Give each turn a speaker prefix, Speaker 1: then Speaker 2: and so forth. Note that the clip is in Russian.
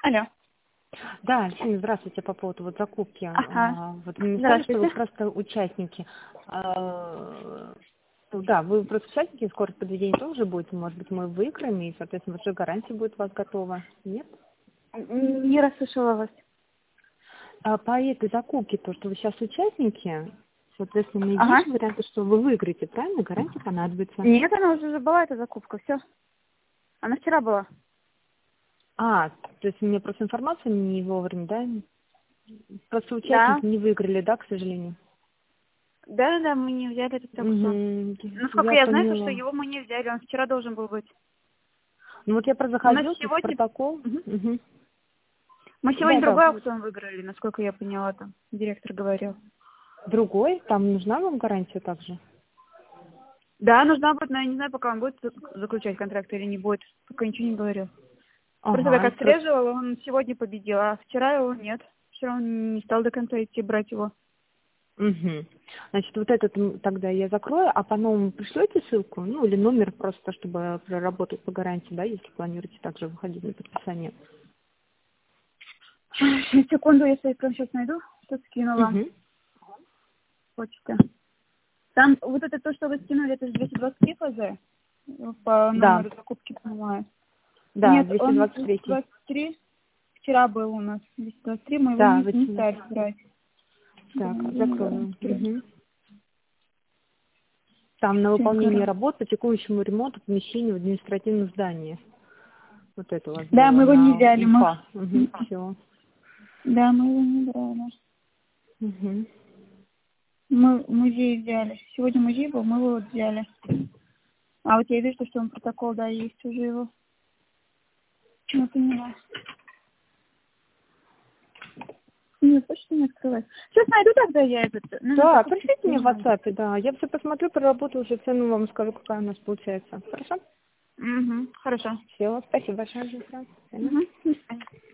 Speaker 1: Алло.
Speaker 2: Да, Алексей, здравствуйте, по поводу вот закупки.
Speaker 1: Ага.
Speaker 2: Вот мне сказали, что вы
Speaker 1: Здравствуйте.
Speaker 2: просто участники. Да, вы просто участники, скорость подведения тоже будет, может быть, мы выиграем, и, соответственно, уже гарантия будет у вас готова. Нет?
Speaker 1: Не расслышала вас.
Speaker 2: По этой закупке, то, что вы сейчас участники, соответственно,
Speaker 1: Ага.
Speaker 2: есть варианты, что вы выиграете, правильно? Гарантия понадобится.
Speaker 1: Нет, она уже была, эта закупка, все. Она вчера была.
Speaker 2: То есть мне просто информация не вовремя, да? Просто
Speaker 1: Да.
Speaker 2: участники не выиграли, да, к сожалению?
Speaker 1: Да, мы не взяли этот аукцион.
Speaker 2: Угу,
Speaker 1: Насколько
Speaker 2: я
Speaker 1: я знаю, то, что
Speaker 2: поняла.
Speaker 1: его мы не взяли, он вчера должен был быть.
Speaker 2: Ну вот я просто
Speaker 1: У нас
Speaker 2: заходила, тут
Speaker 1: сегодня...
Speaker 2: протокол.
Speaker 1: Мгм.
Speaker 2: Мгм.
Speaker 1: Мы сегодня
Speaker 2: Да,
Speaker 1: другой аукцион выиграли, насколько я поняла, там директор говорил.
Speaker 2: другой, там нужна вам гарантия также?
Speaker 1: Да, нужна будет, но я не знаю, пока он будет заключать контракт или не будет. Пока ничего не говорил. Просто так
Speaker 2: Ага, просто...
Speaker 1: отслеживала, он сегодня победил, а вчера его нет. Вчера он не стал до конца идти брать его.
Speaker 2: Угу. Значит, вот этот тогда я закрою, а по-новому пришлете ссылку, ну или номер просто, чтобы проработать по гарантии, да, если планируете также выходить на подписание.
Speaker 1: Секунду, если я прям сейчас найду, что скинула
Speaker 2: Угу.
Speaker 1: почта. Там вот это то, что вы скинули, это же 223 ФЗ по
Speaker 2: Да,
Speaker 1: номеру закупки, понимаю.
Speaker 2: да,
Speaker 1: Нет, он
Speaker 2: 223.
Speaker 1: 223 вчера был у нас. 223 мы его
Speaker 2: Да,
Speaker 1: не
Speaker 2: 18.
Speaker 1: стали брать.
Speaker 2: Так,
Speaker 1: Гарантийный
Speaker 2: закрою.
Speaker 1: гарантирован.
Speaker 2: Угу. Там на
Speaker 1: Всё,
Speaker 2: выполнение
Speaker 1: гарант.
Speaker 2: работ по текущему ремонту помещения в административном здании. Вот это у вас
Speaker 1: Да, мы
Speaker 2: было
Speaker 1: его не
Speaker 2: на
Speaker 1: взяли.
Speaker 2: УФА. Угу, все.
Speaker 1: Да, мы его не брали.
Speaker 2: Угу.
Speaker 1: Мы музей взяли. Сегодня музей был, мы его вот взяли. А вот я вижу, что он протокол, да, есть уже его. Ну, поняла. Нет, почти не открывать. Сейчас найду тогда я этот номер
Speaker 2: Да,
Speaker 1: закупки
Speaker 2: пришлите мне в
Speaker 1: скину.
Speaker 2: WhatsApp, да. Я все посмотрю, проработаю уже цену, вам скажу, какая у нас получается. Хорошо?
Speaker 1: Угу, хорошо.
Speaker 2: Все, спасибо большое за
Speaker 1: Угу.